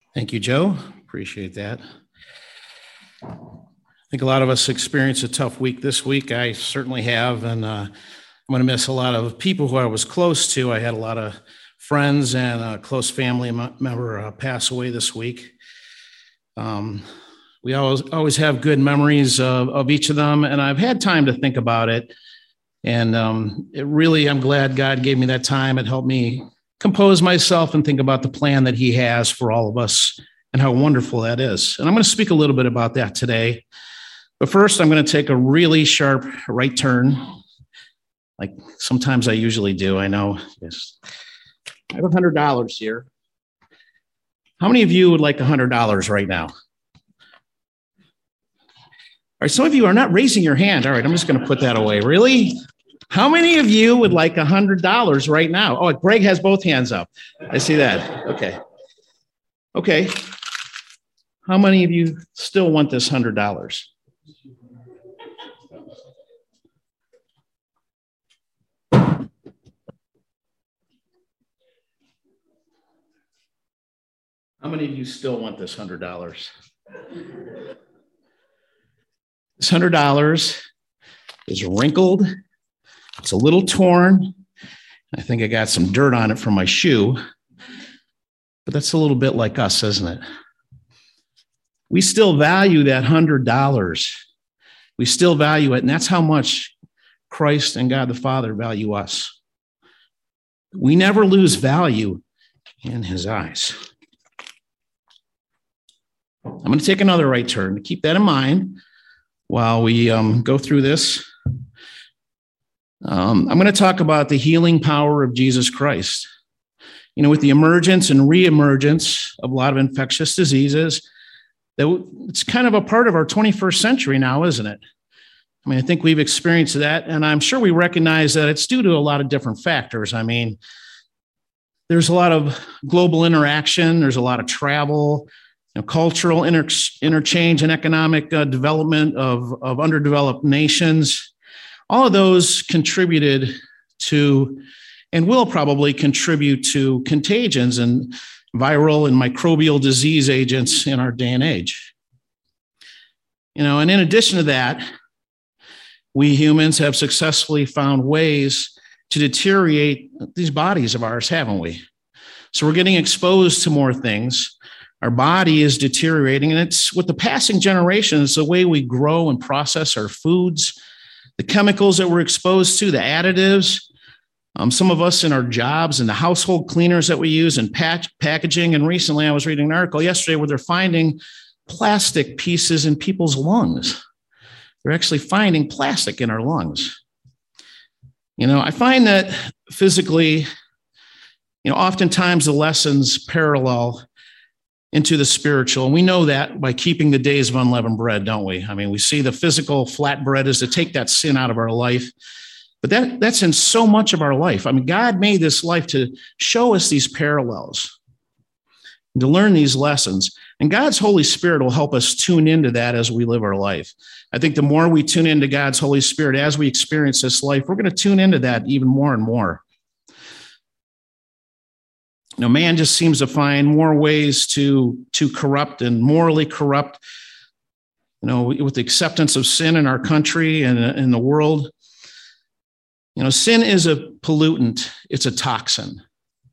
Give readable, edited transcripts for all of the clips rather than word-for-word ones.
Thank you, Joe. Appreciate that. I think a lot of us experienced a tough week this week. I certainly have, and I'm going to miss a lot of people who I was close to. I had a lot of friends and a close family member pass away this week. We always have good memories of each of them, and I've had time to think about it. And I'm glad God gave me that time. It helped me compose myself and think about the plan that He has for all of us and how wonderful that is. And I'm going to speak a little bit about that today. But first, I'm going to take a really sharp right turn, like sometimes I usually do. I know. Yes. I have $100 here. How many of you would like $100 right now? All right, some of you are not raising your hand. All right, I'm just going to put that away. Really? How many of you would like $100 right now? Oh, Greg has both hands up. I see that. Okay. How many of you still want this $100? How many of you still want this $100? This $100 is wrinkled. It's a little torn. I think I got some dirt on it from my shoe. But that's a little bit like us, isn't it? We still value that $100. We still value it, and that's how much Christ and God the Father value us. We never lose value in His eyes. I'm going to take another right turn. Keep that in mind while we go through this. I'm going to talk about the healing power of Jesus Christ. You know, with the emergence and reemergence of a lot of infectious diseases, it's kind of a part of our 21st century now, isn't it? I mean, I think we've experienced that, and I'm sure we recognize that it's due to a lot of different factors. I mean, there's a lot of global interaction, there's a lot of travel, cultural interchange and economic development of underdeveloped nations. All of those contributed to and will probably contribute to contagions and viral and microbial disease agents in our day and age. And in addition to that, we humans have successfully found ways to deteriorate these bodies of ours, haven't we? So we're getting exposed to more things. Our body is deteriorating, and it's with the passing generations, the way we grow and process our foods, the chemicals that we're exposed to, the additives, some of us in our jobs and the household cleaners that we use and packaging. And recently I was reading an article yesterday where they're finding plastic pieces in people's lungs. They're actually finding plastic in our lungs. I find that physically, oftentimes the lessons parallel into the spiritual. And we know that by keeping the days of unleavened bread, don't we? I mean, we see the physical flat bread is to take that sin out of our life. But that's in so much of our life. I mean, God made this life to show us these parallels, to learn these lessons. And God's Holy Spirit will help us tune into that as we live our life. I think the more we tune into God's Holy Spirit as we experience this life, we're going to tune into that even more and more. Man just seems to find more ways to corrupt and morally corrupt, with the acceptance of sin in our country and in the world. Sin is a pollutant. It's a toxin.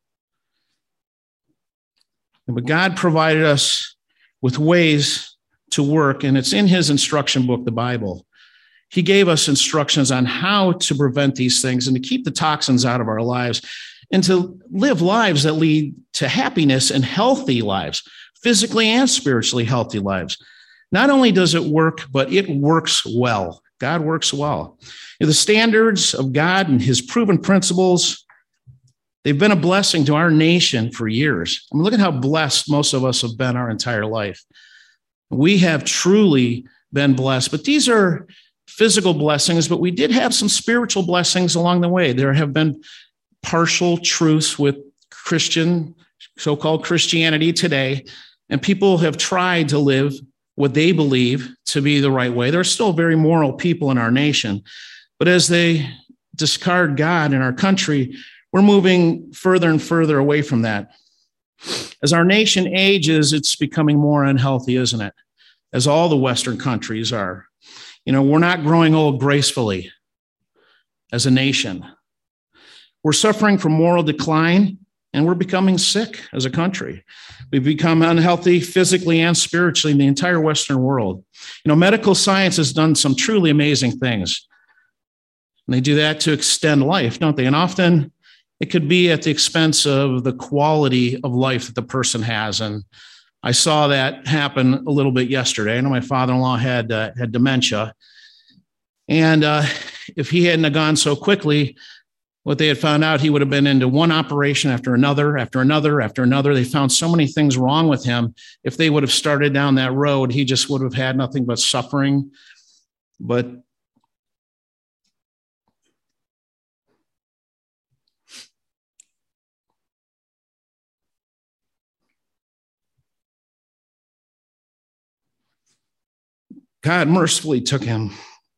But God provided us with ways to work, and it's in His instruction book, the Bible. He gave us instructions on how to prevent these things and to keep the toxins out of our lives and to live lives that lead to happiness and healthy lives, physically and spiritually healthy lives. Not only does it work, but it works well. God works well. The standards of God and His proven principles, they've been a blessing to our nation for years. I mean, look at how blessed most of us have been our entire life. We have truly been blessed, but these are physical blessings, but we did have some spiritual blessings along the way. There have been partial truths with so-called Christianity today, and people have tried to live what they believe to be the right way. There are still very moral people in our nation, but as they discard God in our country, we're moving further and further away from that. As our nation ages, it's becoming more unhealthy, isn't it? As all the Western countries are. We're not growing old gracefully as a nation. We're suffering from moral decline, and we're becoming sick as a country. We've become unhealthy physically and spiritually in the entire Western world. Medical science has done some truly amazing things. And they do that to extend life, don't they? And often it could be at the expense of the quality of life that the person has. And I saw that happen a little bit yesterday. I know my father-in-law had dementia. And if he hadn't have gone so quickly, what they had found out, he would have been into one operation after another, after another, after another. They found so many things wrong with him. If they would have started down that road, he just would have had nothing but suffering. But God mercifully took him.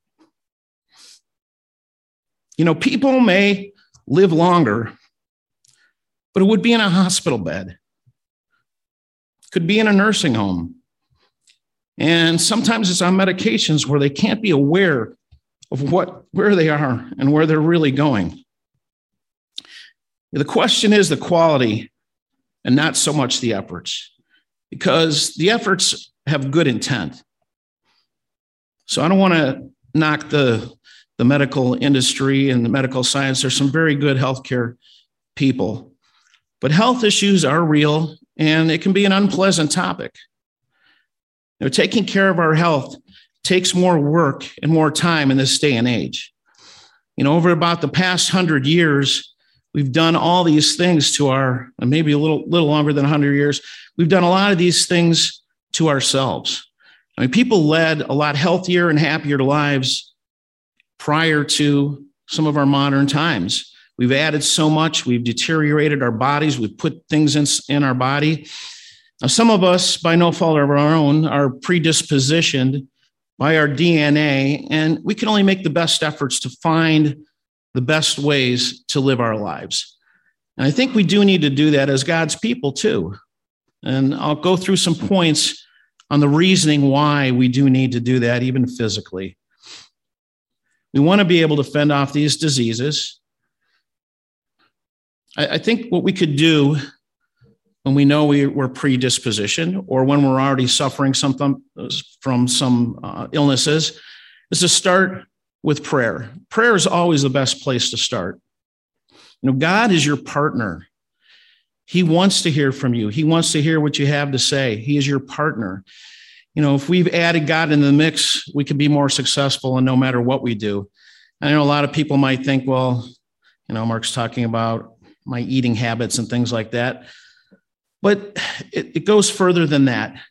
People may live longer, but it would be in a hospital bed. Could be in a nursing home. And sometimes it's on medications where they can't be aware of where they are and where they're really going. The question is the quality and not so much the efforts, because the efforts have good intent. So I don't want to knock the medical industry and the medical science. There's some very good healthcare people, but health issues are real and it can be an unpleasant topic. Taking care of our health takes more work and more time in this day and age. Over about the past 100 years, we've done all these things to maybe a little longer than 100 years. We've done a lot of these things to ourselves. People led a lot healthier and happier lives prior to some of our modern times. We've added so much. We've deteriorated our bodies. We've put things in our body. Now, some of us, by no fault of our own, are predispositioned by our DNA, and we can only make the best efforts to find the best ways to live our lives. And I think we do need to do that as God's people too. And I'll go through some points on the reasoning why we do need to do that, even physically. We want to be able to fend off these diseases. I think what we could do when we know we're predispositioned or when we're already suffering from some illnesses is to start with prayer. Prayer is always the best place to start. God is your partner. He wants to hear from you. He wants to hear what you have to say. He is your partner. If we've added God in the mix, we can be more successful and no matter what we do. I know a lot of people might think, well, Mark's talking about my eating habits and things like that. But it goes further than that.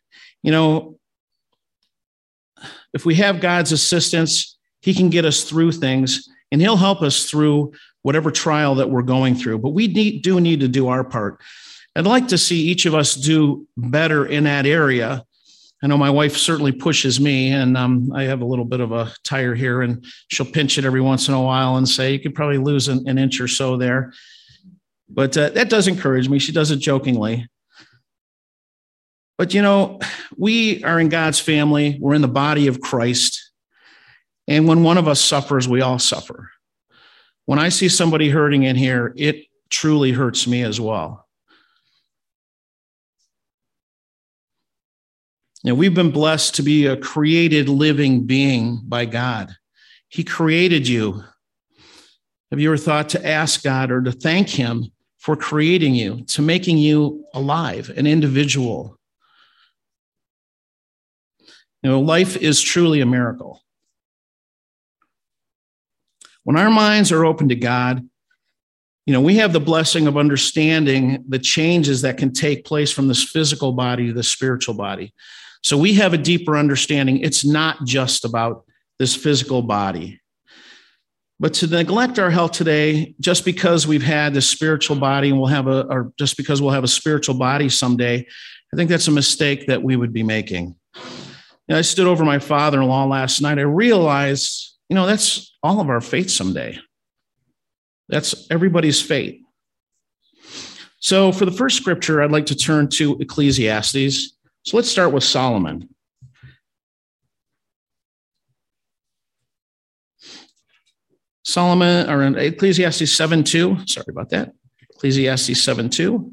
If we have God's assistance, he can get us through things and he'll help us through whatever trial that we're going through. But we do need to do our part. I'd like to see each of us do better in that area. I know my wife certainly pushes me, and I have a little bit of a tire here, and she'll pinch it every once in a while and say, you could probably lose an inch or so there. But that does encourage me. She does it jokingly. But, we are in God's family. We're in the body of Christ. And when one of us suffers, we all suffer. When I see somebody hurting in here, it truly hurts me as well. We've been blessed to be a created living being by God. He created you. Have you ever thought to ask God or to thank him for creating you, to making you alive, an individual? Life is truly a miracle. When our minds are open to God, we have the blessing of understanding the changes that can take place from this physical body to the spiritual body. So we have a deeper understanding. It's not just about this physical body. But to neglect our health today, just because we've had this spiritual body and or just because we'll have a spiritual body someday, I think that's a mistake that we would be making. I stood over my father-in-law last night. I realized, that's all of our fate someday. That's everybody's fate. So for the first scripture, I'd like to turn to Ecclesiastes. So let's start with Solomon. Solomon, or in Ecclesiastes 7:2. Sorry about that. Ecclesiastes 7:2.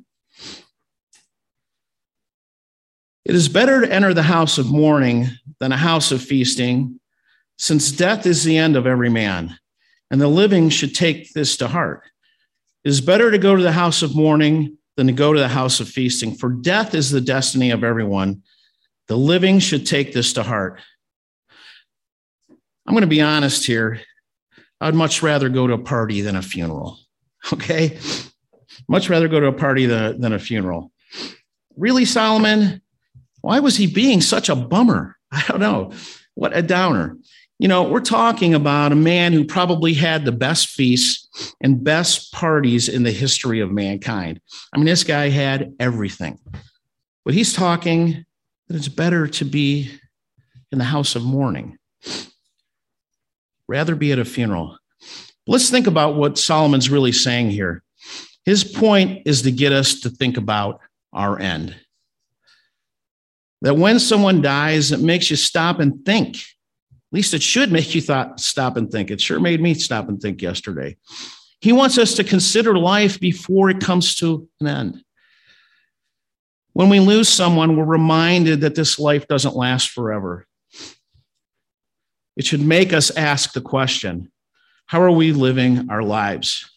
It is better to enter the house of mourning than a house of feasting, since death is the end of every man, and the living should take this to heart. It is better to go to the house of mourning than to go to the house of feasting, for death is the destiny of everyone. The living should take this to heart. I'm going to be honest here. I'd much rather go to a party than a funeral, okay? Much rather go to a party than a funeral. Really, Solomon? Why was he being such a bummer? I don't know. What a downer. You know, we're talking about a man who probably had the best feasts and best parties in the history of mankind. I mean, this guy had everything. But he's talking that it's better to be in the house of mourning. Rather be at a funeral. Let's think about what Solomon's really saying here. His point is to get us to think about our end. That when someone dies, it makes you stop and think. At least it should make you stop and think. It sure made me stop and think yesterday. He wants us to consider life before it comes to an end. When we lose someone, we're reminded that this life doesn't last forever. It should make us ask the question, how are we living our lives?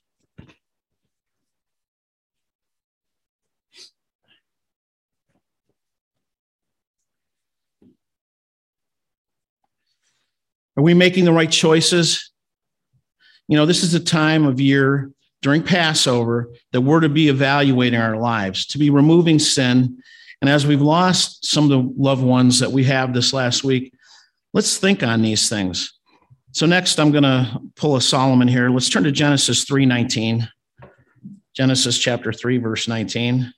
Are we making the right choices? You know, this is the time of year during Passover that we're to be evaluating our lives, to be removing sin. And as we've lost some of the loved ones that we have this last week, let's think on these things. So next, I'm going to pull a Solomon here. Let's turn to Genesis 3:19. Genesis chapter 3, verse 19.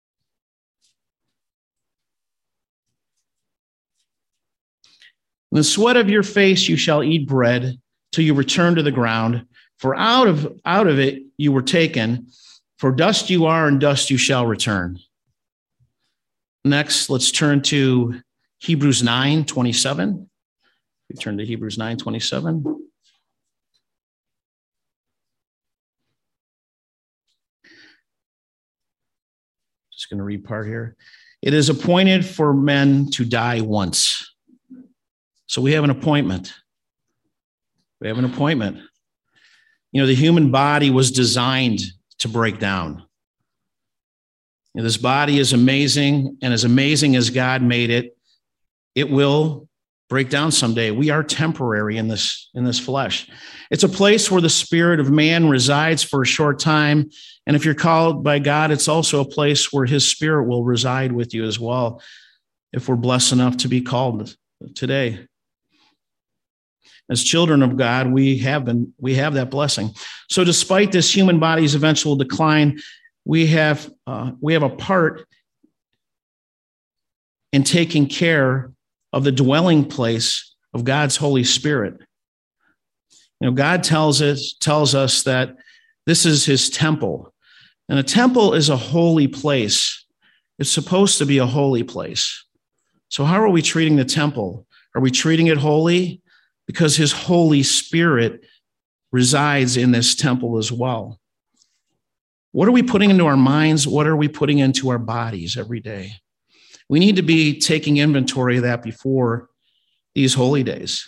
In the sweat of your face you shall eat bread till you return to the ground, for out of it you were taken, for dust you are and dust you shall return. Next, let's turn to Hebrews 9:27. We turn to Hebrews 9:27. Just going to read part here. It is appointed for men to die once. So we have an appointment. We have an appointment. You know, the human body was designed to break down. You know, this body is amazing, and as amazing as God made it, it will break down someday. We are temporary in this flesh. It's a place where the spirit of man resides for a short time. And if you're called by God, it's also a place where his spirit will reside with you as well, if we're blessed enough to be called today. As children of God, we have that blessing. So despite this human body's eventual decline, we have a part in taking care of the dwelling place of God's Holy Spirit. You know, God tells us that this is his temple. And a temple is a holy place. It's supposed to be a holy place. So how are we treating the temple? Are we treating it holy? Because his Holy Spirit resides in this temple as well. What are we putting into our minds? What are we putting into our bodies every day? We need to be taking inventory of that before these holy days.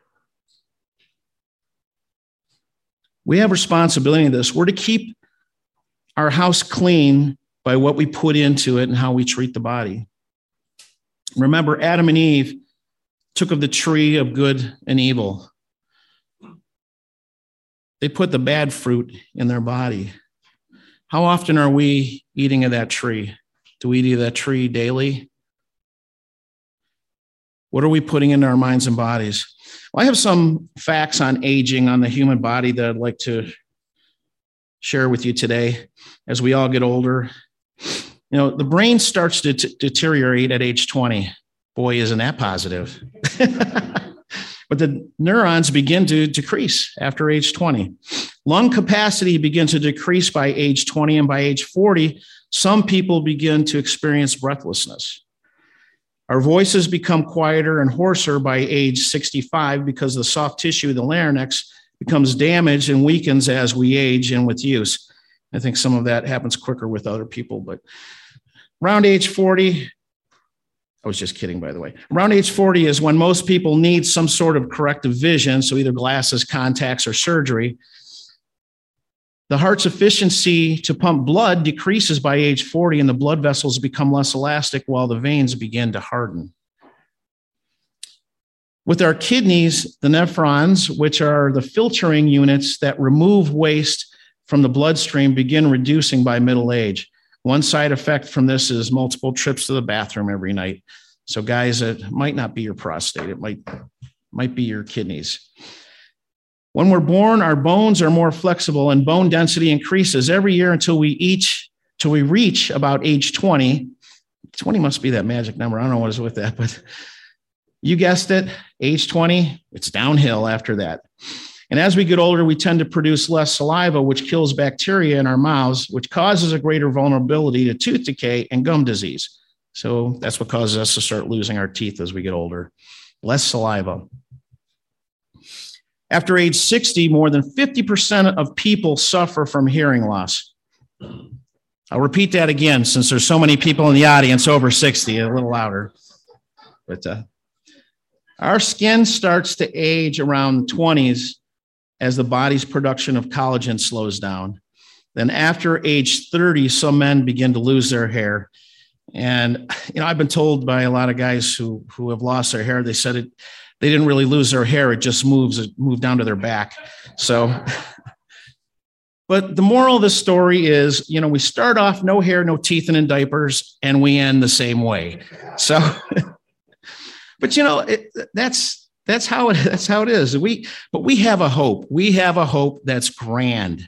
We have responsibility in this. We're to keep our house clean by what we put into it and how we treat the body. Remember, Adam and Eve took of the tree of good and evil. They put the bad fruit in their body. How often are we eating of that tree? Do we eat of that tree daily? What are we putting into our minds and bodies? Well, I have some facts on aging on the human body that I'd like to share with you today as we all get older. You know, the brain starts to deteriorate at age 20. Boy, isn't that positive. But the neurons begin to decrease after age 20. Lung capacity begins to decrease by age 20, and by age 40, some people begin to experience breathlessness. Our voices become quieter and hoarser by age 65 because the soft tissue of the larynx becomes damaged and weakens as we age and with use. I think some of that happens quicker with other people, but around age 40, I was just kidding, by the way. Around age 40 is when most people need some sort of corrective vision, so either glasses, contacts, or surgery. The heart's efficiency to pump blood decreases by age 40, and the blood vessels become less elastic while the veins begin to harden. With our kidneys, the nephrons, which are the filtering units that remove waste from the bloodstream, begin reducing by middle age. One side effect from this is multiple trips to the bathroom every night. So guys, it might not be your prostate. It might be your kidneys. When we're born, our bones are more flexible and bone density increases every year until we reach about age 20. 20 must be that magic number. I don't know what is with that, but you guessed it, age 20, it's downhill after that. And as we get older, we tend to produce less saliva, which kills bacteria in our mouths, which causes a greater vulnerability to tooth decay and gum disease. So that's what causes us to start losing our teeth as we get older. Less saliva. After age 60, more than 50% of people suffer from hearing loss. I'll repeat that again, since there's so many people in the audience over 60, a little louder. But our skin starts to age around the 20s as the body's production of collagen slows down. Then after age 30, some men begin to lose their hair. And, I've been told by a lot of guys who have lost their hair, they said they didn't really lose their hair. It just moved down to their back. So, but the moral of the story is, we start off no hair, no teeth, and in diapers, and we end the same way. So, but that's how it is. But we have a hope. We have a hope that's grand.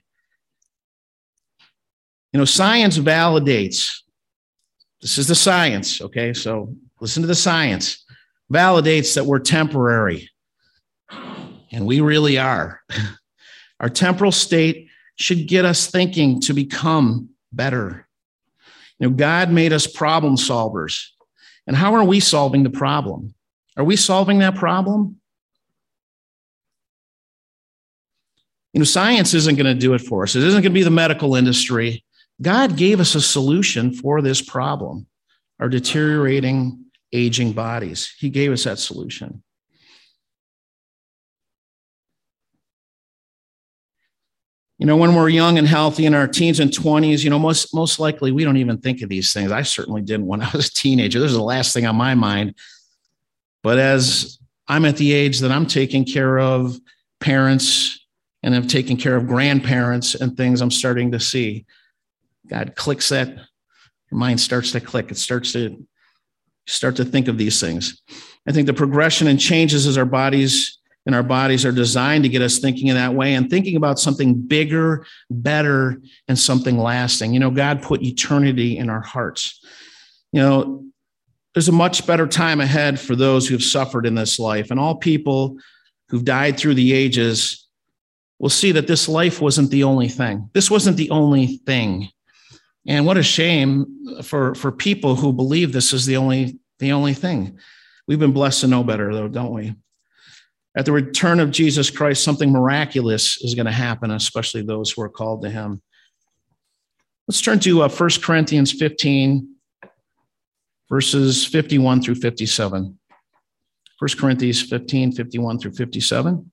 Science validates. This is the science, okay? So listen to the science. Validates that we're temporary. And we really are. Our temporal state should get us thinking to become better. God made us problem solvers. And how are we solving the problem? Are we solving that problem? Science isn't going to do it for us. It isn't going to be the medical industry. God gave us a solution for this problem, our deteriorating, aging bodies. He gave us that solution. When we're young and healthy in our teens and 20s, most likely we don't even think of these things. I certainly didn't when I was a teenager. This is the last thing on my mind. But as I'm at the age that I'm taking care of parents and I'm taking care of grandparents and things, I'm starting to see God clicks that, your mind starts to click. It starts to start to think of these things. I think the progression and changes as our bodies are designed to get us thinking in that way and thinking about something bigger, better, and something lasting. God put eternity in our hearts. There's a much better time ahead for those who've suffered in this life, and all people who've died through the ages will see that this life wasn't the only thing. This wasn't the only thing. And what a shame for people who believe this is the only thing. We've been blessed to know better, though, don't we? At the return of Jesus Christ, something miraculous is going to happen, especially those who are called to him. Let's turn to 1 Corinthians 15, verses 51 through 57. 1 Corinthians 15, 51 through 57.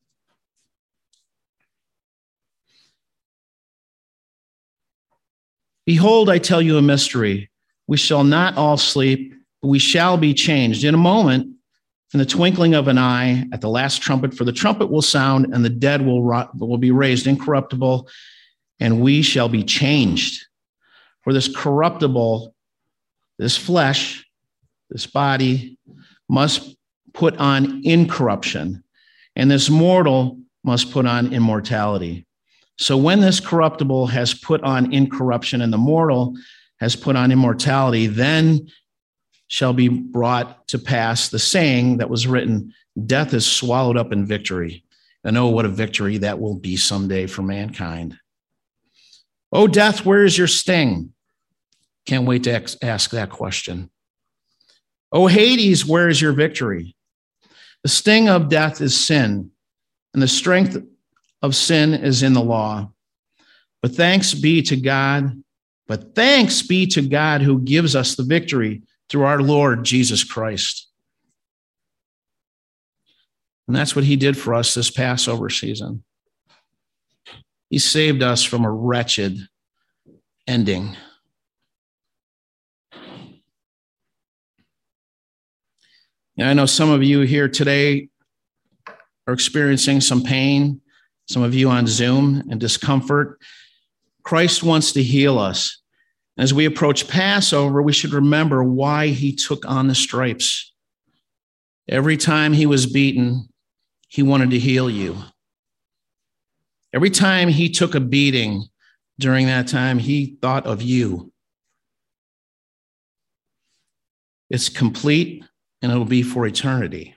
Behold, I tell you a mystery. We shall not all sleep, but we shall be changed in a moment, in the twinkling of an eye, at the last trumpet. For the trumpet will sound, and the dead will be raised incorruptible, and we shall be changed. For this corruptible, this flesh, this body, must put on incorruption, and this mortal must put on immortality. So when this corruptible has put on incorruption and the mortal has put on immortality, then shall be brought to pass the saying that was written, death is swallowed up in victory. And oh, what a victory that will be someday for mankind. Oh, death, where is your sting? Can't wait to ask that question. Oh, Hades, where is your victory? The sting of death is sin, and the strength of sin is in the law. But thanks be to God who gives us the victory through our Lord Jesus Christ. And that's what he did for us this Passover season. He saved us from a wretched ending. I know some of you here today are experiencing some pain, some of you on Zoom, and discomfort. Christ wants to heal us. As we approach Passover, we should remember why he took on the stripes. Every time he was beaten, he wanted to heal you. Every time he took a beating during that time, he thought of you. It's complete, and it'll be for eternity.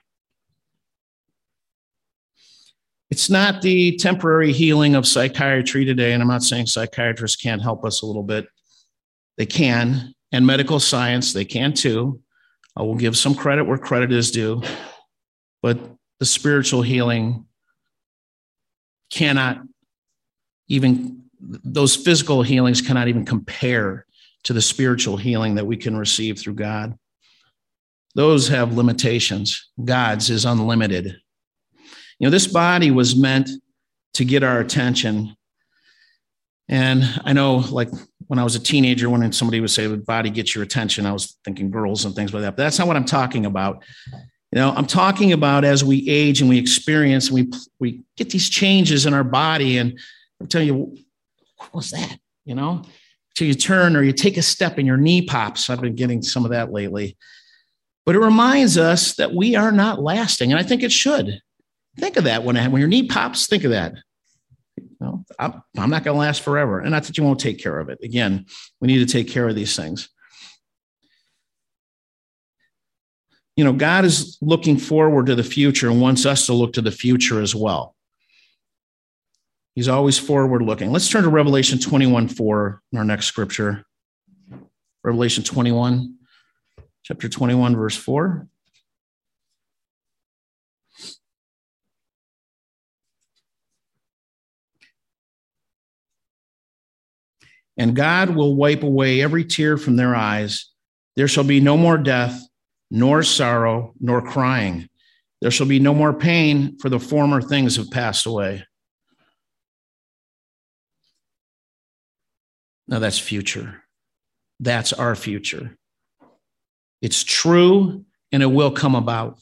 It's not the temporary healing of psychiatry today, and I'm not saying psychiatrists can't help us a little bit. They can, and medical science, they can too. I will give some credit where credit is due, but the spiritual healing cannot even, those physical healings cannot even compare to the spiritual healing that we can receive through God. Those have limitations. God's is unlimited. This body was meant to get our attention. And I know, like, when I was a teenager, when somebody would say, the body gets your attention, I was thinking girls and things like that. But that's not what I'm talking about. I'm talking about as we age and we experience, and we get these changes in our body. And I'm telling you, what was that? Till you turn or you take a step and your knee pops. I've been getting some of that lately. But it reminds us that we are not lasting. And I think it should. Think of that when your knee pops, think of that. I'm not going to last forever. And not that you won't take care of it. Again, we need to take care of these things. God is looking forward to the future and wants us to look to the future as well. He's always forward looking. Let's turn to Revelation 21:4 in our next scripture. Revelation 21, chapter 21, verse 4. And God will wipe away every tear from their eyes. There shall be no more death, nor sorrow, nor crying. There shall be no more pain, for the former things have passed away. Now that's future. That's our future. It's true, and it will come about.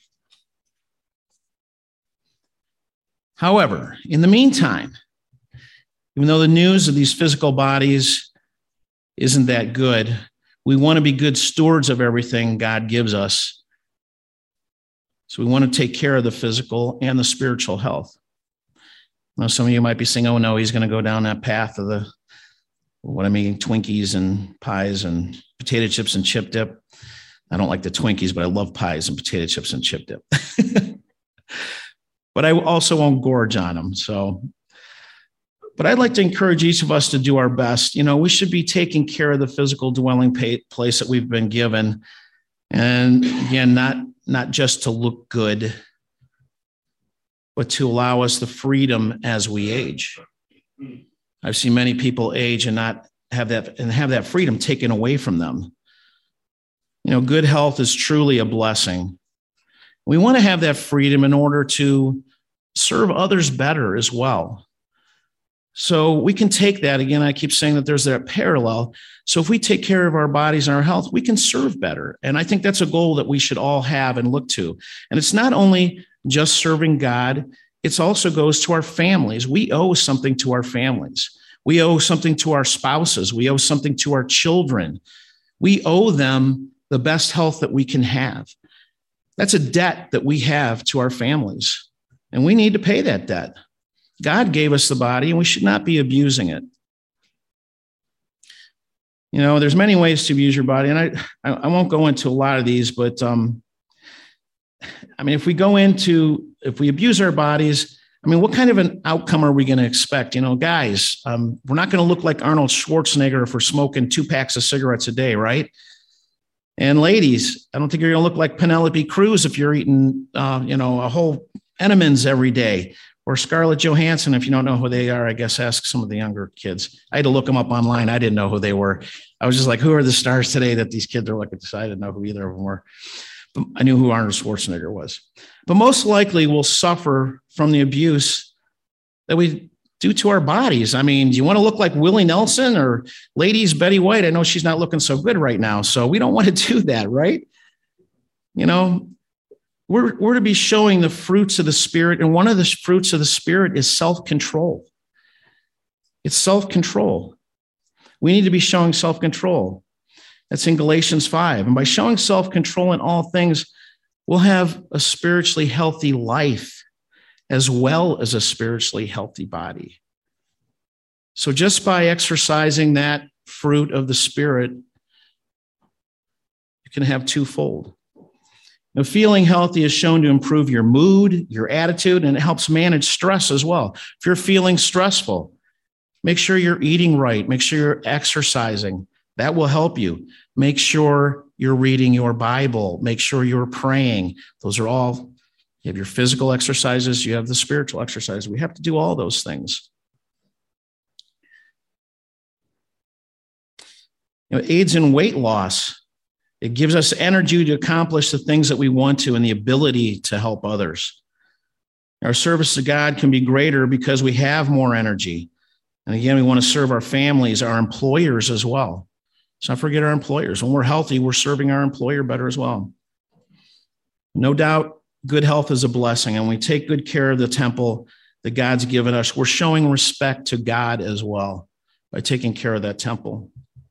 However, in the meantime, even though the news of these physical bodies isn't that good, we want to be good stewards of everything God gives us. So we want to take care of the physical and the spiritual health. Now, some of you might be saying, oh, no, he's going to go down that path of Twinkies and pies and potato chips and chip dip. I don't like the Twinkies, but I love pies and potato chips and chip dip. But I also won't gorge on them. But I'd like to encourage each of us to do our best. We should be taking care of the physical dwelling place that we've been given. And again, not just to look good, but to allow us the freedom as we age. I've seen many people age and not have that freedom taken away from them. Good health is truly a blessing. We want to have that freedom in order to serve others better as well. So we can take that. Again, I keep saying that there's that parallel. So if we take care of our bodies and our health, we can serve better. And I think that's a goal that we should all have and look to. And it's not only just serving God, it also goes to our families. We owe something to our families. We owe something to our spouses. We owe something to our children. We owe them the best health that we can have. That's a debt that we have to our families. And we need to pay that debt. God gave us the body, and we should not be abusing it. There's many ways to abuse your body, and I won't go into a lot of these, but if we abuse our bodies, what kind of an outcome are we going to expect? Guys, we're not going to look like Arnold Schwarzenegger if we're smoking 2 packs of cigarettes a day, right? And ladies, I don't think you're going to look like Penelope Cruz if you're eating, a whole Entenmann's every day, or Scarlett Johansson. If you don't know who they are, I guess ask some of the younger kids. I had to look them up online. I didn't know who they were. I was just like, who are the stars today that these kids are looking at? I didn't know who either of them were. But I knew who Arnold Schwarzenegger was. But most likely we'll suffer from the abuse that we do to our bodies. Do you want to look like Willie Nelson or ladies, Betty White? I know she's not looking so good right now, so we don't want to do that, right? We're to be showing the fruits of the Spirit, and one of the fruits of the Spirit is self-control. It's self-control. We need to be showing self-control. That's in Galatians 5. And by showing self-control in all things, we'll have a spiritually healthy life as well as a spiritually healthy body. So just by exercising that fruit of the Spirit, you can have twofold. Now, feeling healthy is shown to improve your mood, your attitude, and it helps manage stress as well. If you're feeling stressful, make sure you're eating right. Make sure you're exercising. That will help you. Make sure you're reading your Bible. Make sure you're praying. Those are all, you have your physical exercises, you have the spiritual exercises. We have to do all those things. It aids in weight loss. It gives us energy to accomplish the things that we want to and the ability to help others. Our service to God can be greater because we have more energy. And again, we want to serve our families, our employers as well. Let's not forget our employers. When we're healthy, we're serving our employer better as well. No doubt, good health is a blessing, and we take good care of the temple that God's given us. We're showing respect to God as well by taking care of that temple.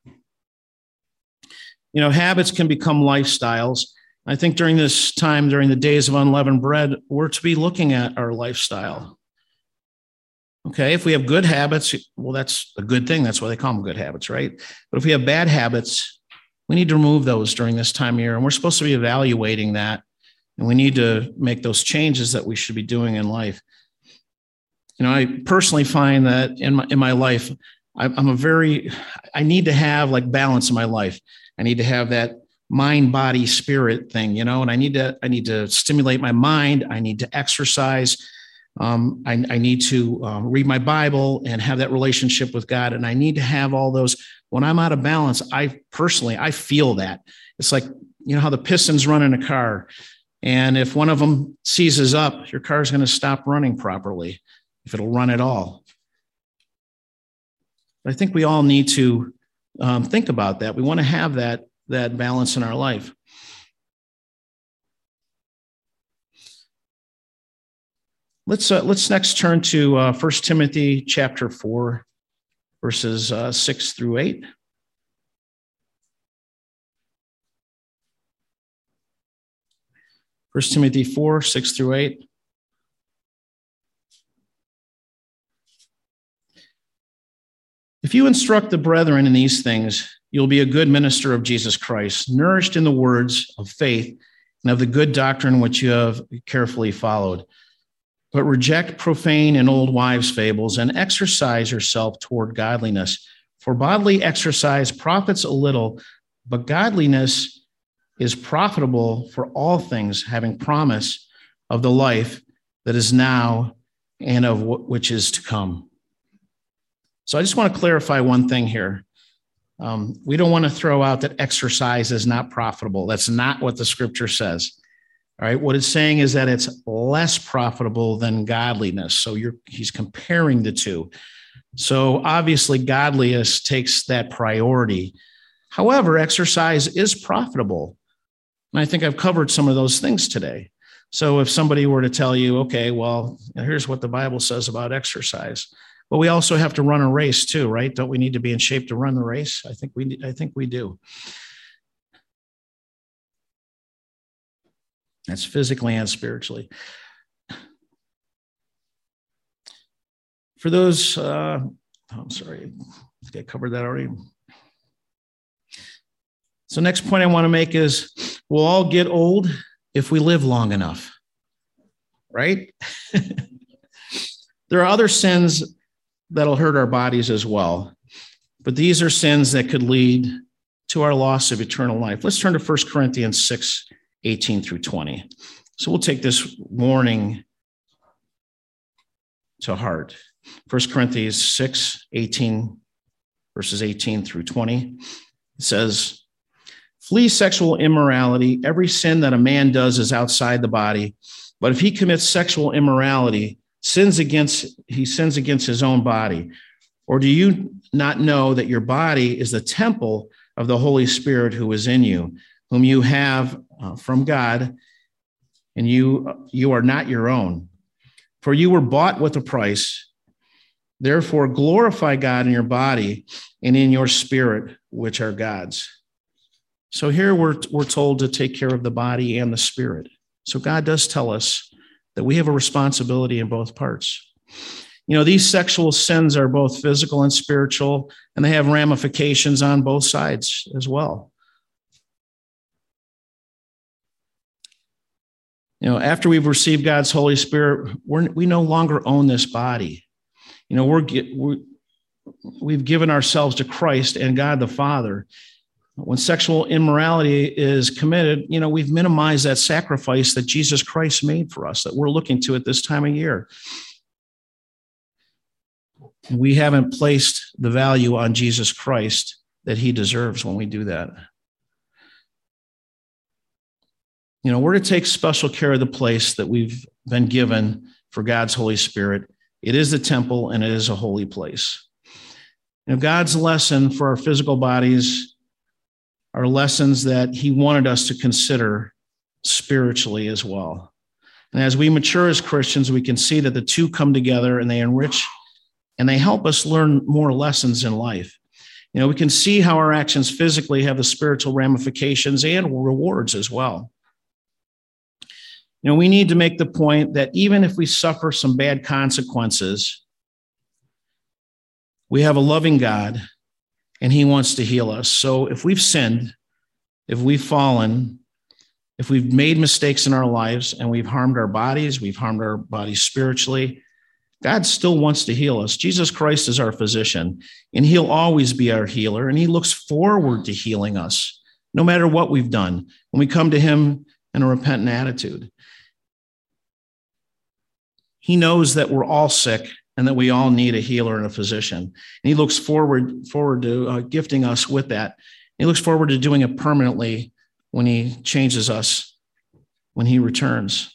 Habits can become lifestyles. I think during this time, during the days of unleavened bread, we're to be looking at our lifestyle. Okay, if we have good habits, well, that's a good thing. That's why they call them good habits, right? But if we have bad habits, we need to remove those during this time of year. And we're supposed to be evaluating that. And we need to make those changes that we should be doing in life. I personally find that in my life, I need to have balance in my life. I need to have that mind, body, spirit thing, and I need to stimulate my mind. I need to exercise. I need to read my Bible and have that relationship with God. And I need to have all those. When I'm out of balance, I feel that. It's like, how the pistons run in a car. And if one of them seizes up, your car is going to stop running properly, if it'll run at all. But I think we all need to think about that. We want to have that balance in our life. Let's next turn to 1 Timothy chapter 4, verses 6 through 8. First Timothy 4, 6 through 8. If you instruct the brethren in these things, you'll be a good minister of Jesus Christ, nourished in the words of faith and of the good doctrine which you have carefully followed. But reject profane and old wives' fables and exercise yourself toward godliness. For bodily exercise profits a little, but godliness is profitable for all things, having promise of the life that is now and of which is to come. So I just want to clarify one thing here. We don't want to throw out that exercise is not profitable. That's not what the scripture says. All right. What it's saying is that it's less profitable than godliness. So he's comparing the two. So obviously godliness takes that priority. However, exercise is profitable. And I think I've covered some of those things today. So if somebody were to tell you, okay, well, here's what the Bible says about exercise. But we also have to run a race too, right? Don't we need to be in shape to run the race? I think we do. That's physically and spiritually. For those, I'm sorry, I think I covered that already. So next point I want to make is we'll all get old if we live long enough, right? There are other sins that'll hurt our bodies as well, but these are sins that could lead to our loss of eternal life. Let's turn to 1 Corinthians 6, 18 through 20. So we'll take this warning to heart. 1 Corinthians 6, 18, verses 18 through 20. It says, "Flee sexual immorality. Every sin that a man does is outside the body. But if he commits sexual immorality, he sins against his own body. Or do you not know that your body is the temple of the Holy Spirit who is in you, whom you have from God, and you are not your own? For you were bought with a price. Therefore, glorify God in your body and in your spirit, which are God's." So here we're told to take care of the body and the spirit. So God does tell us that we have a responsibility in both parts. You know, these sexual sins are both physical and spiritual, and they have ramifications on both sides as well. You know, after we've received God's Holy Spirit, we no longer own this body. You know, we've given ourselves to Christ and God the Father. When sexual immorality is committed, you know, we've minimized that sacrifice that Jesus Christ made for us, that we're looking to at this time of year. We haven't placed the value on Jesus Christ that he deserves when we do that. You know, we're to take special care of the place that we've been given for God's Holy Spirit. It is the temple and it is a holy place. You know, God's lesson for our physical bodies are lessons that he wanted us to consider spiritually as well. And as we mature as Christians, we can see that the two come together and they enrich and they help us learn more lessons in life. You know, we can see how our actions physically have the spiritual ramifications and rewards as well. You know, we need to make the point that even if we suffer some bad consequences, we have a loving God and he wants to heal us. So if we've sinned, if we've fallen, if we've made mistakes in our lives and we've harmed our bodies spiritually, God still wants to heal us. Jesus Christ is our physician, and he'll always be our healer, and he looks forward to healing us, no matter what we've done, when we come to him in a repentant attitude. He knows that we're all sick and that we all need a healer and a physician. And he looks forward to gifting us with that. He looks forward to doing it permanently when he changes us, when he returns.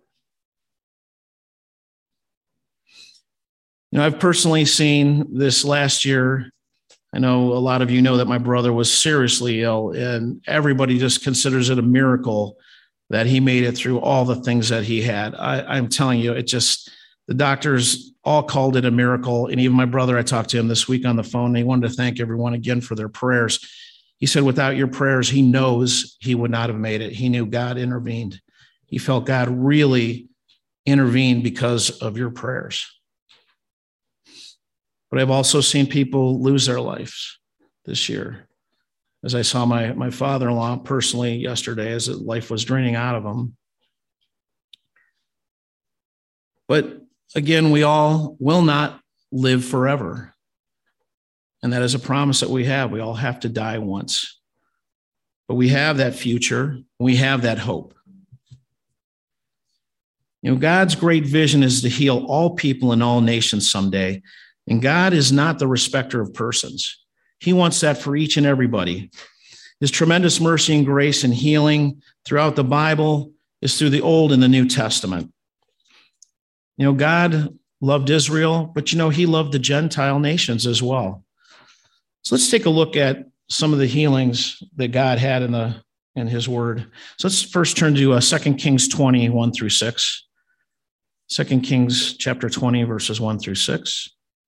You know, I've personally seen this last year. I know a lot of you know that my brother was seriously ill, and everybody just considers it a miracle that he made it through all the things that he had. I'm telling you, the doctors all called it a miracle. And even my brother, I talked to him this week on the phone, and he wanted to thank everyone again for their prayers. He said, without your prayers, he knows he would not have made it. He knew God intervened. He felt God really intervened because of your prayers. But I've also seen people lose their lives this year. As I saw my father-in-law personally yesterday, as life was draining out of him. But again, we all will not live forever. And that is a promise that we have. We all have to die once. But we have that future. We have that hope. You know, God's great vision is to heal all people in all nations someday. And God is not the respecter of persons. He wants that for each and everybody. His tremendous mercy and grace and healing throughout the Bible is through the Old and the New Testament. You know, God loved Israel, but, you know, he loved the Gentile nations as well. So let's take a look at some of the healings that God had in his word. So let's first turn to 2 Kings 20, 1 through 6. 2 Kings chapter 20, verses 1 through 6.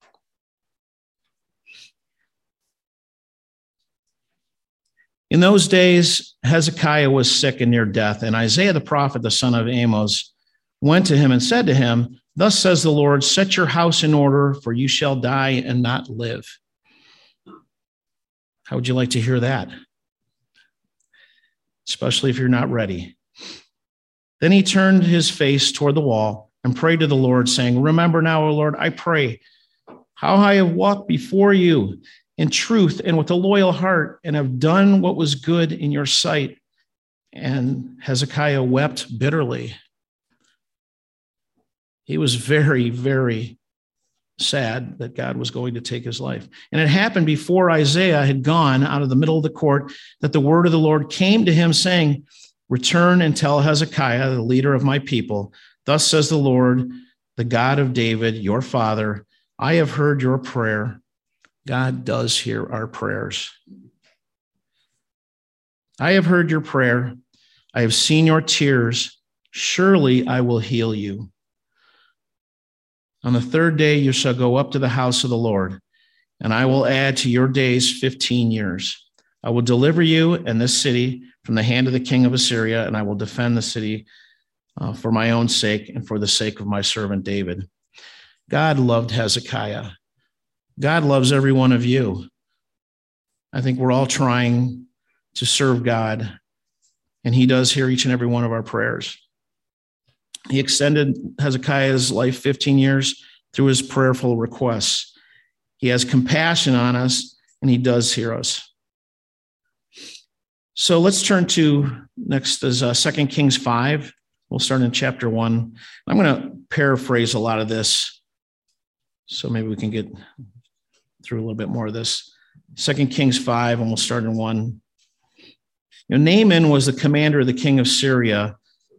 In those days, Hezekiah was sick and near death, and Isaiah the prophet, the son of Amos, went to him and said to him, "Thus says the Lord, set your house in order, for you shall die and not live." How would you like to hear that? especially if you're not ready. Then he turned his face toward the wall and prayed to the Lord, saying, remember now, O Lord, I pray, how I have walked before you in truth and with a loyal heart, and have done what was good in your sight. And Hezekiah wept bitterly. He was very, very sad that God was going to take his life. And it happened before Isaiah had gone out of the middle of the court that the word of the Lord came to him, saying, return and tell Hezekiah, the leader of my people, thus says the Lord, the God of David, your father, I have heard your prayer. God does hear our prayers. I have heard your prayer. I have seen your tears. Surely I will heal you. On the third day, you shall go up to the house of the Lord, and I will add to your days 15 years. I will deliver you and this city from the hand of the king of Assyria, and I will defend the city for my own sake and for the sake of my servant David. God loved Hezekiah. God loves every one of you. I think we're all trying to serve God, and he does hear each and every one of our prayers. He extended Hezekiah's life 15 years through his prayerful requests. He has compassion on us, and he does hear us. So let's turn to next is 2 Kings 5. We'll start in chapter 1. I'm going to paraphrase a lot of this, so maybe we can get through a little bit more of this. 2 Kings 5, and we'll start in 1. Naaman was the commander of the king of Syria,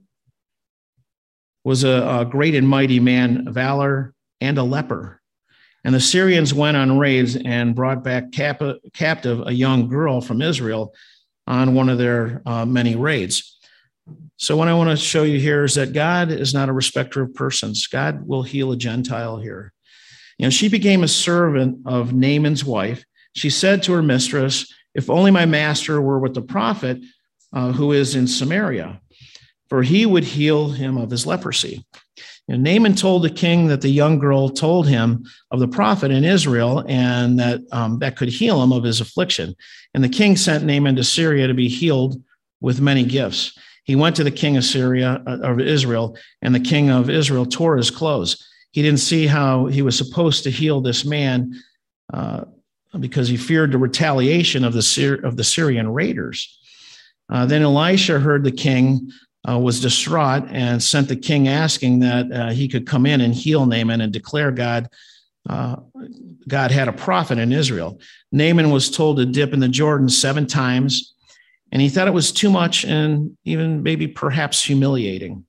was a great and mighty man of valor and a leper. And the Syrians went on raids and brought back captive a young girl from Israel on one of their many raids. So what I want to show you here is that God is not a respecter of persons. God will heal a Gentile here. She became a servant of Naaman's wife. She said to her mistress, if only my master were with the prophet who is in Samaria, for he would heal him of his leprosy. And Naaman told the king that the young girl told him of the prophet in Israel, and that could heal him of his affliction. And the king sent Naaman to Syria to be healed with many gifts. He went to the king of Israel, and the king of Israel tore his clothes. He didn't see how he was supposed to heal this man because he feared the retaliation of the Syrian raiders. Then Elisha heard the king was distraught and sent the king asking that he could come in and heal Naaman and declare God had a prophet in Israel. Naaman was told to dip in the Jordan 7 times, and he thought it was too much and even maybe perhaps humiliating.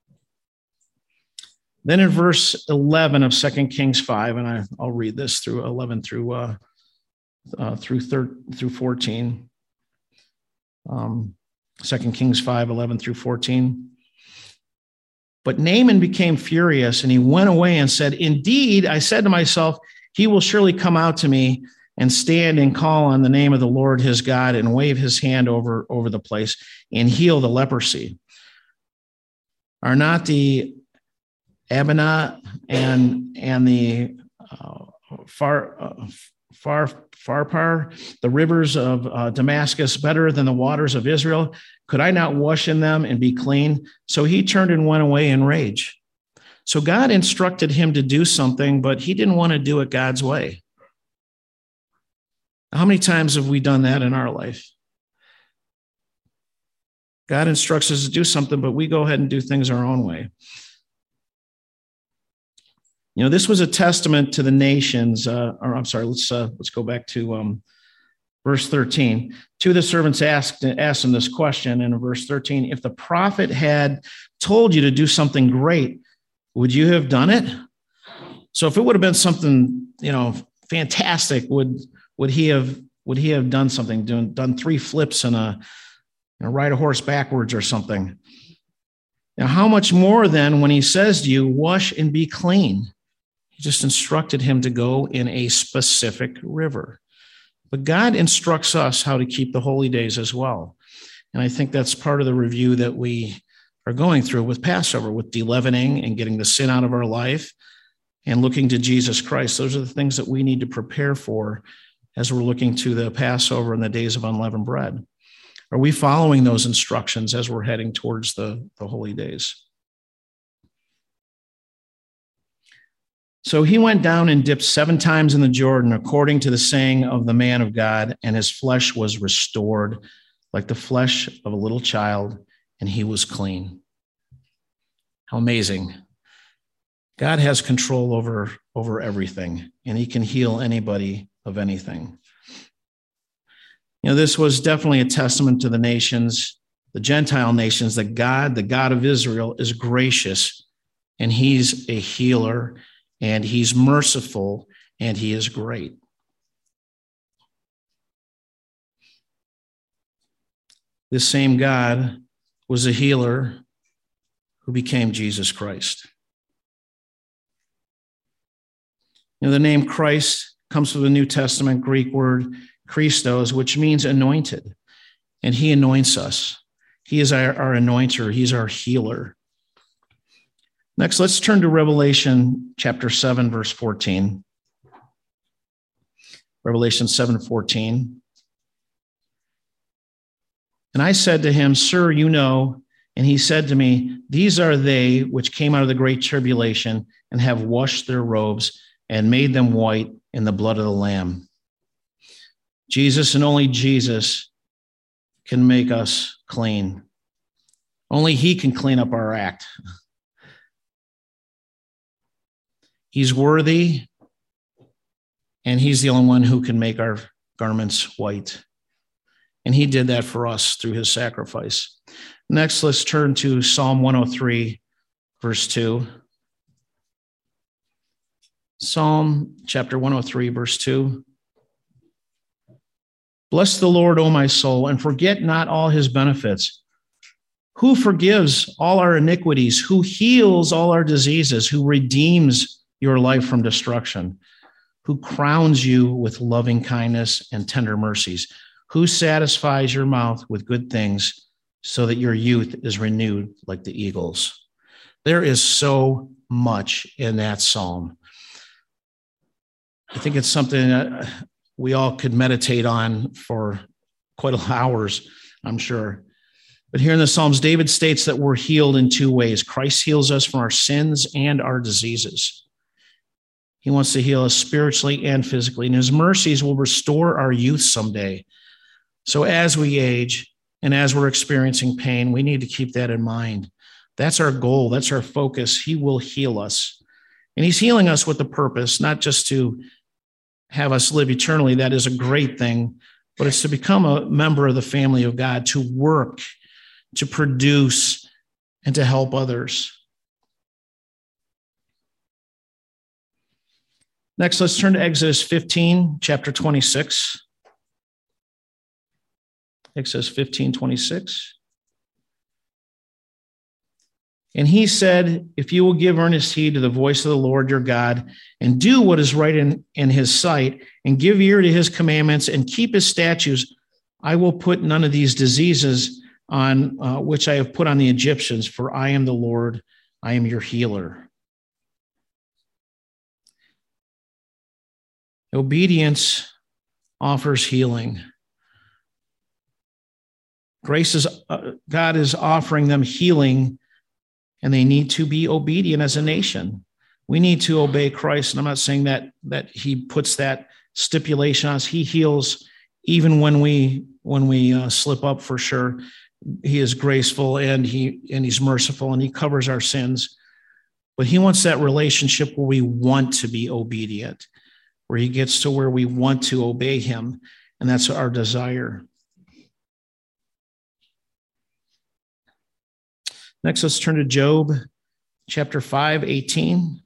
Then in verse 11 of 2 Kings 5, and I'll read this through 11 through 14. 2 Kings 5, 11 through 14. But Naaman became furious, and he went away and said, indeed, I said to myself, he will surely come out to me and stand and call on the name of the Lord his God and wave his hand over the place and heal the leprosy. Are not the Abana and the Pharpar, the rivers of Damascus, better than the waters of Israel? Could I not wash in them and be clean? So he turned and went away in rage. So God instructed him to do something, but he didn't want to do it God's way. How many times have we done that in our life? God instructs us to do something, but we go ahead and do things our own way. This was a testament to the nations. Let's go back to verse 13. Two of the servants asked him this question in verse 13. If the prophet had told you to do something great, would you have done it? So if it would have been something, fantastic, would he have done something, done 3 flips and ride a horse backwards or something? Now, how much more then when he says to you, wash and be clean? He just instructed him to go in a specific river. But God instructs us how to keep the holy days as well. And I think that's part of the review that we are going through with Passover, with de-leavening and getting the sin out of our life and looking to Jesus Christ. Those are the things that we need to prepare for as we're looking to the Passover and the days of unleavened bread. Are we following those instructions as we're heading towards the holy days? So he went down and dipped 7 times in the Jordan, according to the saying of the man of God, and his flesh was restored like the flesh of a little child, and he was clean. How amazing. God has control over everything, and he can heal anybody of anything. You know, this was definitely a testament to the nations, the Gentile nations, that God, the God of Israel, is gracious, and he's a healer, and he's merciful, and he is great. This same God was a healer who became Jesus Christ. You know, the name Christ comes from the New Testament Greek word Christos, which means anointed, and he anoints us. He is our anointer. He's our healer. Next, let's turn to Revelation chapter 7, verse 14. Revelation 7:14. And I said to him, Sir, you know. And he said to me, These are they which came out of the great tribulation and have washed their robes and made them white in the blood of the Lamb. Jesus and only Jesus can make us clean. Only he can clean up our act. He's worthy, and he's the only one who can make our garments white. And he did that for us through his sacrifice. Next, let's turn to Psalm 103, verse 2. Psalm chapter 103, verse 2. Bless the Lord, O my soul, and forget not all his benefits. Who forgives all our iniquities, who heals all our diseases, who redeems your life from destruction, who crowns you with loving kindness and tender mercies, who satisfies your mouth with good things so that your youth is renewed like the eagles. There is so much in that psalm. I think it's something that we all could meditate on for quite hours, I'm sure. But here in the Psalms, David states that we're healed in 2 ways. Christ heals us from our sins and our diseases. He wants to heal us spiritually and physically, and his mercies will restore our youth someday. So as we age and as we're experiencing pain, we need to keep that in mind. That's our goal. That's our focus. He will heal us. And he's healing us with the purpose, not just to have us live eternally. That is a great thing, but it's to become a member of the family of God, to work, to produce, and to help others. Next, let's turn to Exodus 15, chapter 26. Exodus 15:26. And he said, if you will give earnest heed to the voice of the Lord your God and do what is right in his sight and give ear to his commandments and keep his statutes, I will put none of these diseases on which I have put on the Egyptians, for I am the Lord, I am your healer. Obedience offers healing. God is offering them healing, and they need to be obedient as a nation. We need to obey Christ, and I'm not saying that he puts that stipulation on us. He heals even when we slip up, for sure. He is graceful and he's merciful, and he covers our sins. But he wants that relationship where we want to be obedient, where he gets to where we want to obey him, and that's our desire. Next, let's turn to Job chapter 5:18.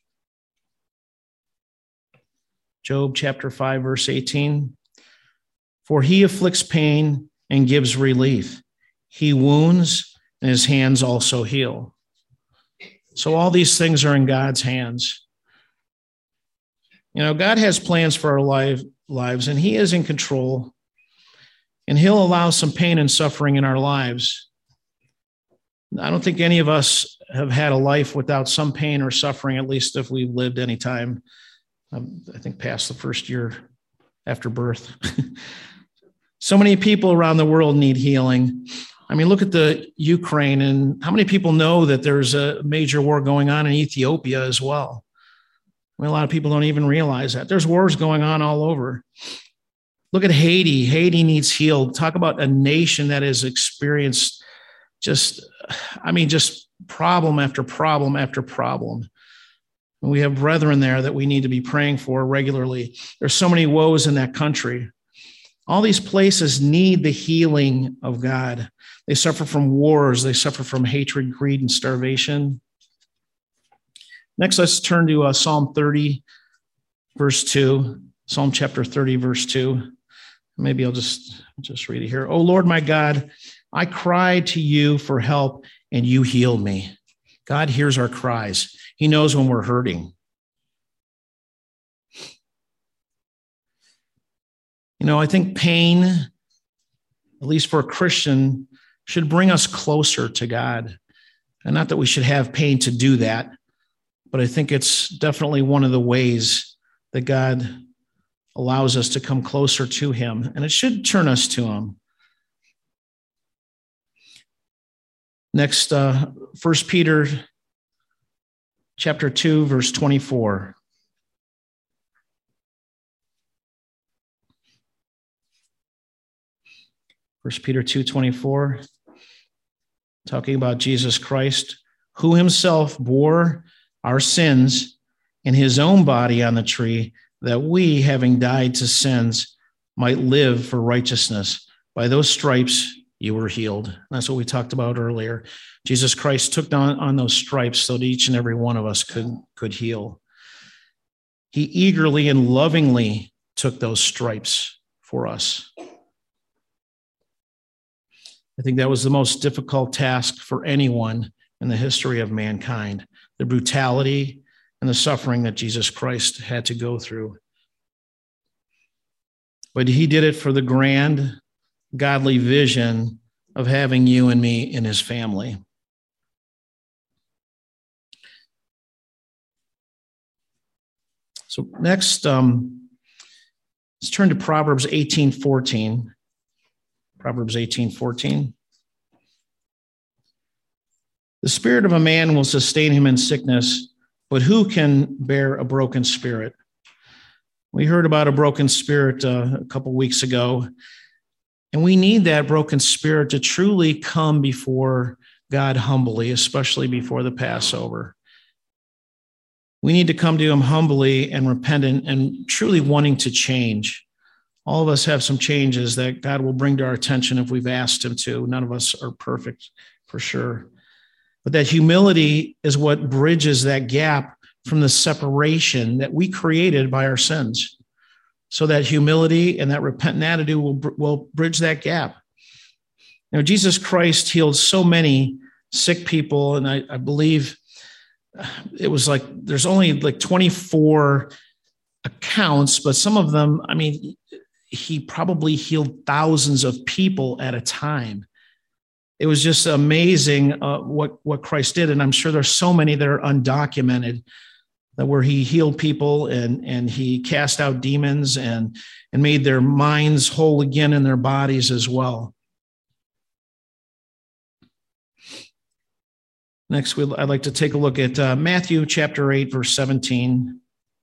Job chapter 5, verse 18. For he afflicts pain and gives relief. He wounds, and his hands also heal. So all these things are in God's hands. You know, God has plans for our lives, and he is in control, and he'll allow some pain and suffering in our lives. I don't think any of us have had a life without some pain or suffering, at least if we've lived any time, I think past the first year after birth. So many people around the world need healing. I mean, look at the Ukraine, and how many people know that there's a major war going on in Ethiopia as well? I mean, a lot of people don't even realize that. There's wars going on all over. Look at Haiti. Haiti needs healed. Talk about a nation that has experienced just problem after problem after problem. And we have brethren there that we need to be praying for regularly. There's so many woes in that country. All these places need the healing of God. They suffer from wars. They suffer from hatred, greed, and starvation. Next, let's turn to Psalm 30, verse 2. Psalm chapter 30, verse 2. Maybe I'll just read it here. "O Lord, my God, I cried to you for help, and you healed me." God hears our cries. He knows when we're hurting. You know, I think pain, at least for a Christian, should bring us closer to God. And not that we should have pain to do that, but I think it's definitely one of the ways that God allows us to come closer to him, and it should turn us to him. Next, 1 Peter chapter 2, verse 24. 1 Peter 2:24, talking about Jesus Christ, who himself bore our sins in his own body on the tree, that we, having died to sins, might live for righteousness. By those stripes you were healed. That's what we talked about earlier. Jesus Christ took on those stripes so that each and every one of us could heal. He eagerly and lovingly took those stripes for us. I think that was the most difficult task for anyone in the history of mankind, the brutality and the suffering that Jesus Christ had to go through. But he did it for the grand, godly vision of having you and me in his family. So next, let's turn to Proverbs 18:14. Proverbs 18:14. The spirit of a man will sustain him in sickness, but who can bear a broken spirit? We heard about a broken spirit a couple weeks ago, and we need that broken spirit to truly come before God humbly, especially before the Passover. We need to come to him humbly and repentant and truly wanting to change. All of us have some changes that God will bring to our attention if we've asked him to. None of us are perfect, for sure. But that humility is what bridges that gap from the separation that we created by our sins. So that humility and that repentant attitude will bridge that gap. You know, Jesus Christ healed so many sick people, and I believe it was like there's only like 24 accounts, but some of them, I mean, he probably healed thousands of people at a time. It was just amazing what Christ did. And I'm sure there's so many that are undocumented, that where he healed people and he cast out demons and made their minds whole again in their bodies as well. Next, I'd like to take a look at Matthew chapter 8, verse 17.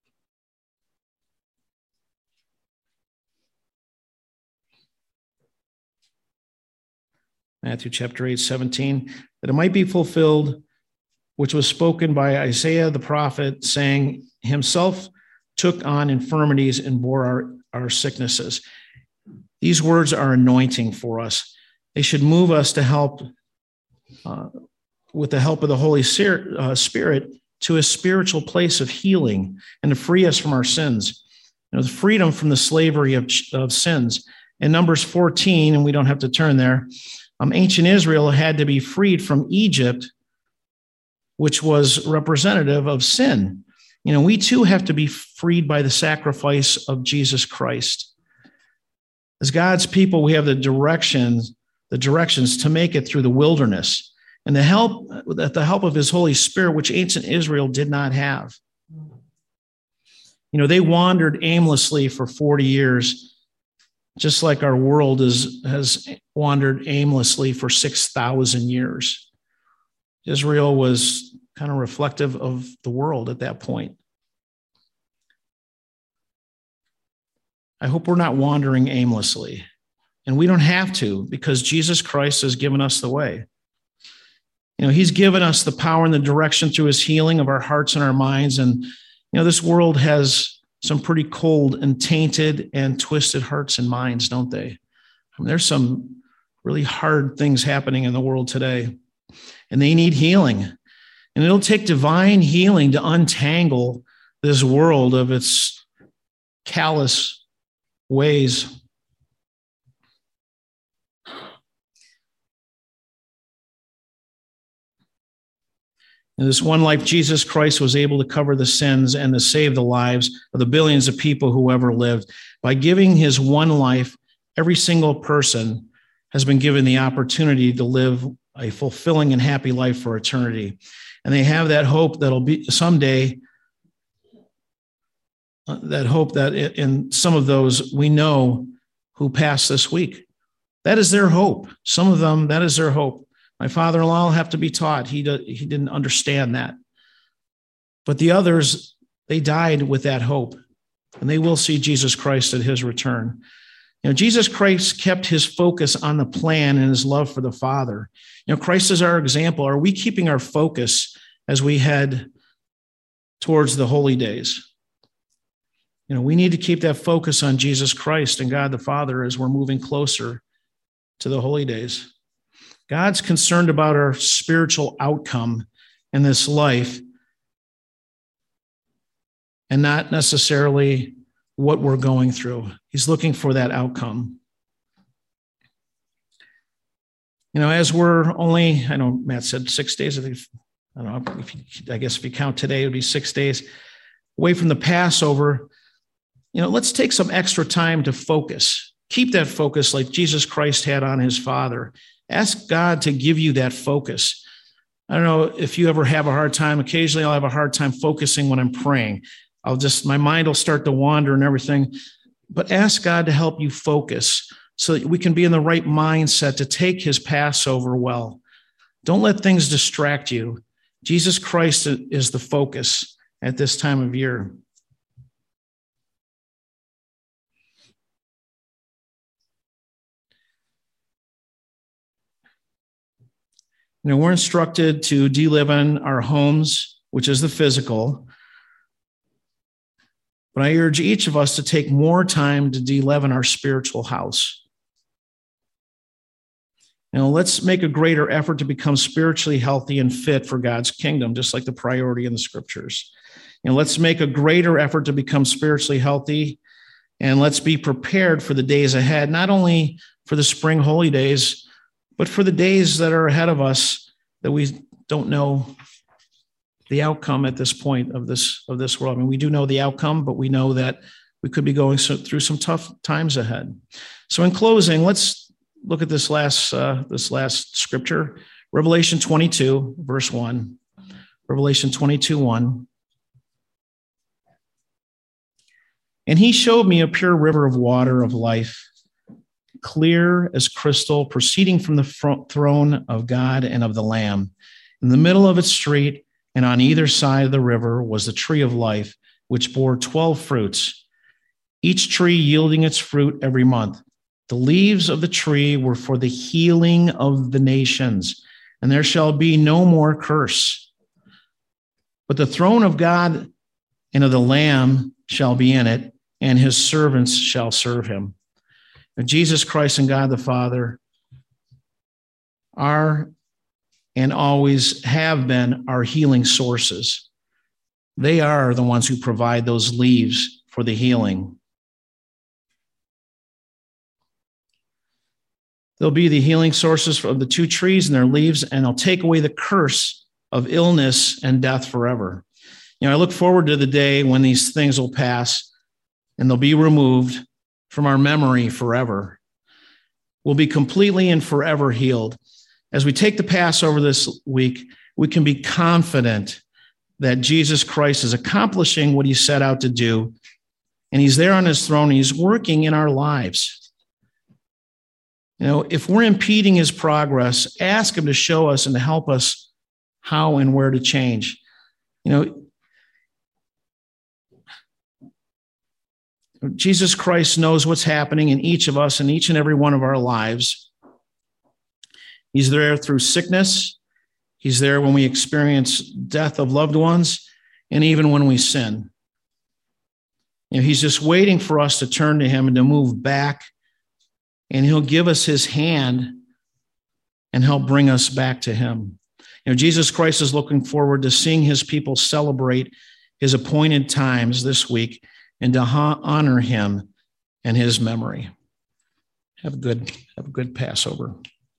Matthew chapter 8, 17, that it might be fulfilled, which was spoken by Isaiah the prophet, saying, himself took on infirmities and bore our sicknesses. These words are anointing for us. They should move us to help, with the help of the Holy Spirit, to a spiritual place of healing and to free us from our sins. You know, the freedom from the slavery of sins. In Numbers 14, and we don't have to turn there, ancient Israel had to be freed from Egypt, which was representative of sin. You know, we too have to be freed by the sacrifice of Jesus Christ. As God's people, we have the directions to make it through the wilderness and the help of his Holy Spirit, which ancient Israel did not have. You know, they wandered aimlessly for 40 years. just like our world has wandered aimlessly for 6,000 years. Israel was kind of reflective of the world at that point. I hope we're not wandering aimlessly. And we don't have to, because Jesus Christ has given us the way. He's given us the power and the direction through his healing of our hearts and our minds. And, this world has some pretty cold and tainted and twisted hearts and minds, don't they? There's some really hard things happening in the world today, and they need healing. And it'll take divine healing to untangle this world of its callous ways. In this one life, Jesus Christ was able to cover the sins and to save the lives of the billions of people who ever lived. By giving his one life, every single person has been given the opportunity to live a fulfilling and happy life for eternity. And they have that hope that'll be someday, that hope that in some of those we know who passed this week. That is their hope. Some of them, that is their hope. My father-in-law will have to be taught. He didn't understand that. But the others, they died with that hope, and they will see Jesus Christ at his return. Jesus Christ kept his focus on the plan and his love for the Father. Christ is our example. Are we keeping our focus as we head towards the holy days? We need to keep that focus on Jesus Christ and God the Father as we're moving closer to the holy days. God's concerned about our spiritual outcome in this life and not necessarily what we're going through. He's looking for that outcome. As we're only, I know Matt said 6 days, I guess if you count today, it would be 6 days away from the Passover. Let's take some extra time to focus. Keep that focus like Jesus Christ had on his Father. Ask God to give you that focus. I don't know if you ever have a hard time. Occasionally I'll have a hard time focusing when I'm praying. My mind will start to wander and everything. But ask God to help you focus so that we can be in the right mindset to take his Passover well. Don't let things distract you. Jesus Christ is the focus at this time of year. We're instructed to de-live in our homes, which is the physical. But I urge each of us to take more time to de-live in our spiritual house. Let's make a greater effort to become spiritually healthy and fit for God's kingdom, just like the priority in the scriptures. Let's make a greater effort to become spiritually healthy, and let's be prepared for the days ahead, not only for the spring holy days, but for the days that are ahead of us that we don't know the outcome at this point of this world. We do know the outcome, but we know that we could be going through some tough times ahead. So in closing, let's look at this last scripture, Revelation 22, verse 1. Revelation 22, 1. And he showed me a pure river of water of life, clear as crystal, proceeding from the throne of God and of the Lamb. In the middle of its street and on either side of the river was the tree of life, which bore 12 fruits, each tree yielding its fruit every month. The leaves of the tree were for the healing of the nations, and there shall be no more curse. But the throne of God and of the Lamb shall be in it, and his servants shall serve him. And Jesus Christ and God the Father are and always have been our healing sources. They are the ones who provide those leaves for the healing. They'll be the healing sources of the two trees and their leaves, and they'll take away the curse of illness and death forever. I look forward to the day when these things will pass and they'll be removed from our memory forever. We'll be completely and forever healed. As we take the Passover this week, we can be confident that Jesus Christ is accomplishing what he set out to do, and he's there on his throne, and he's working in our lives. If we're impeding his progress, ask him to show us and to help us how and where to change. Jesus Christ knows what's happening in each of us and each and every one of our lives. He's there through sickness. He's there when we experience death of loved ones, and even when we sin. He's just waiting for us to turn to him and to move back, and he'll give us his hand and help bring us back to him. Jesus Christ is looking forward to seeing his people celebrate his appointed times this week and to honor him and his memory. Have a good Passover.